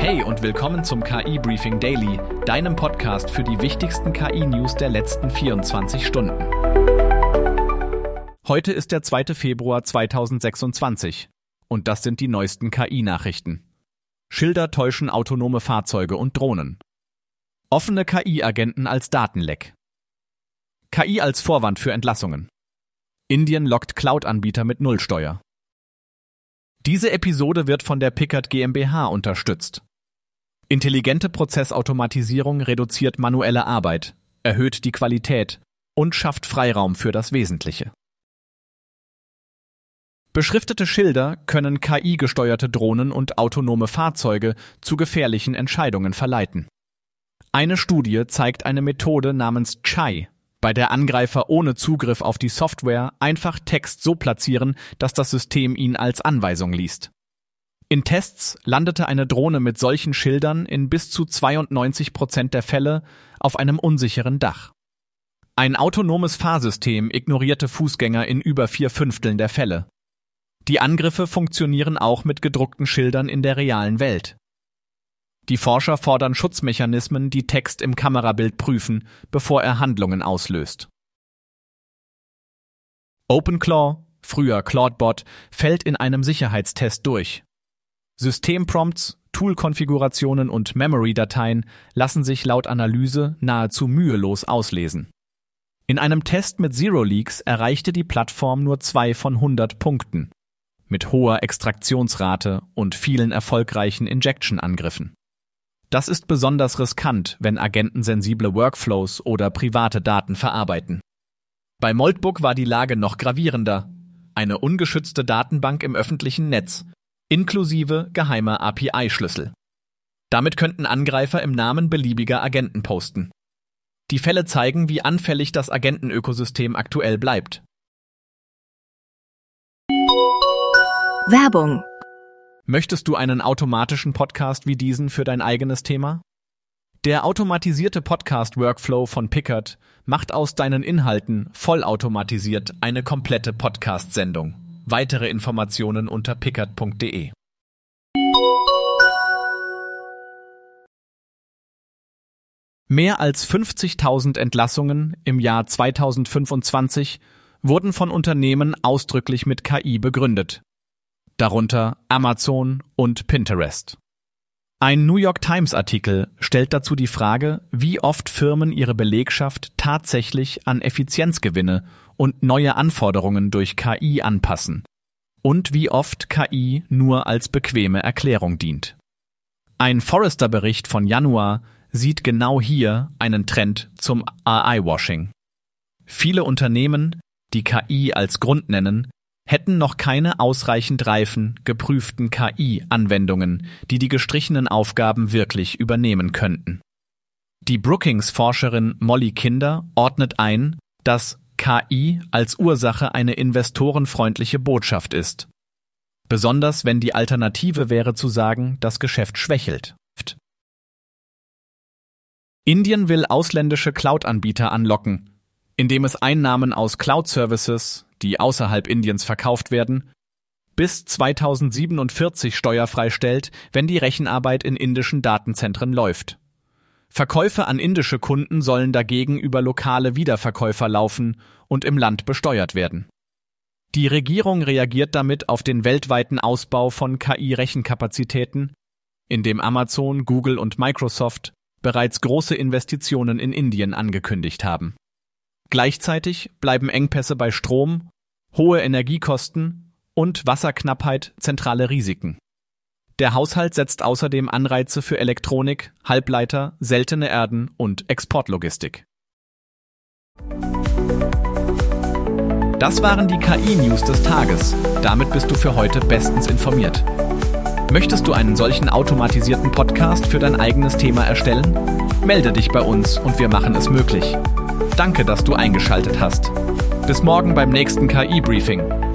Hey und willkommen zum KI Briefing Daily, deinem Podcast für die wichtigsten KI-News der letzten 24 Stunden. Heute ist der 2. Februar 2026 und das sind die neuesten KI-Nachrichten. Schilder täuschen autonome Fahrzeuge und Drohnen. Offene KI-Agenten als Datenleck. KI als Vorwand für Entlassungen. Indien lockt Cloud-Anbieter mit Nullsteuer. Diese Episode wird von der Pickard GmbH unterstützt. Intelligente Prozessautomatisierung reduziert manuelle Arbeit, erhöht die Qualität und schafft Freiraum für das Wesentliche. Beschriftete Schilder können KI-gesteuerte Drohnen und autonome Fahrzeuge zu gefährlichen Entscheidungen verleiten. Eine Studie zeigt eine Methode namens Chai, bei der Angreifer ohne Zugriff auf die Software einfach Text so platzieren, dass das System ihn als Anweisung liest. In Tests landete eine Drohne mit solchen Schildern in bis zu 92% der Fälle auf einem unsicheren Dach. Ein autonomes Fahrsystem ignorierte Fußgänger in über 4/5 der Fälle. Die Angriffe funktionieren auch mit gedruckten Schildern in der realen Welt. Die Forscher fordern Schutzmechanismen, die Text im Kamerabild prüfen, bevor er Handlungen auslöst. OpenClaw, früher ClaudeBot, fällt in einem Sicherheitstest durch. Systemprompts, Tool-Konfigurationen und Memory-Dateien lassen sich laut Analyse nahezu mühelos auslesen. In einem Test mit Zero Leaks erreichte die Plattform nur 2 von 100 Punkten, mit hoher Extraktionsrate und vielen erfolgreichen Injection-Angriffen. Das ist besonders riskant, wenn Agenten sensible Workflows oder private Daten verarbeiten. Bei Moltbook war die Lage noch gravierender. Eine ungeschützte Datenbank im öffentlichen Netz, inklusive geheimer API-Schlüssel. Damit könnten Angreifer im Namen beliebiger Agenten posten. Die Fälle zeigen, wie anfällig das Agentenökosystem aktuell bleibt. Werbung. Möchtest du einen automatischen Podcast wie diesen für dein eigenes Thema? Der automatisierte Podcast-Workflow von Pickard macht aus deinen Inhalten vollautomatisiert eine komplette Podcast-Sendung. Weitere Informationen unter pickard.de. Mehr als 50.000 Entlassungen im Jahr 2025 wurden von Unternehmen ausdrücklich mit KI begründet. Darunter Amazon und Pinterest. Ein New York Times-Artikel stellt dazu die Frage, wie oft Firmen ihre Belegschaft tatsächlich an Effizienzgewinne und neue Anforderungen durch KI anpassen und wie oft KI nur als bequeme Erklärung dient. Ein Forrester-Bericht von Januar sieht genau hier einen Trend zum AI-Washing. Viele Unternehmen, die KI als Grund nennen, hätten noch keine ausreichend reifen, geprüften KI-Anwendungen, die die gestrichenen Aufgaben wirklich übernehmen könnten. Die Brookings-Forscherin Molly Kinder ordnet ein, dass KI als Ursache eine investorenfreundliche Botschaft ist. Besonders wenn die Alternative wäre zu sagen, das Geschäft schwächelt. Indien will ausländische Cloud-Anbieter anlocken, indem es Einnahmen aus Cloud-Services, die außerhalb Indiens verkauft werden, bis 2047 steuerfrei stellt, wenn die Rechenarbeit in indischen Datenzentren läuft. Verkäufe an indische Kunden sollen dagegen über lokale Wiederverkäufer laufen und im Land besteuert werden. Die Regierung reagiert damit auf den weltweiten Ausbau von KI-Rechenkapazitäten, indem Amazon, Google und Microsoft bereits große Investitionen in Indien angekündigt haben. Gleichzeitig bleiben Engpässe bei Strom, hohe Energiekosten und Wasserknappheit zentrale Risiken. Der Haushalt setzt außerdem Anreize für Elektronik, Halbleiter, seltene Erden und Exportlogistik. Das waren die KI-News des Tages. Damit bist du für heute bestens informiert. Möchtest du einen solchen automatisierten Podcast für dein eigenes Thema erstellen? Melde dich bei uns und wir machen es möglich. Danke, dass du eingeschaltet hast. Bis morgen beim nächsten KI-Briefing.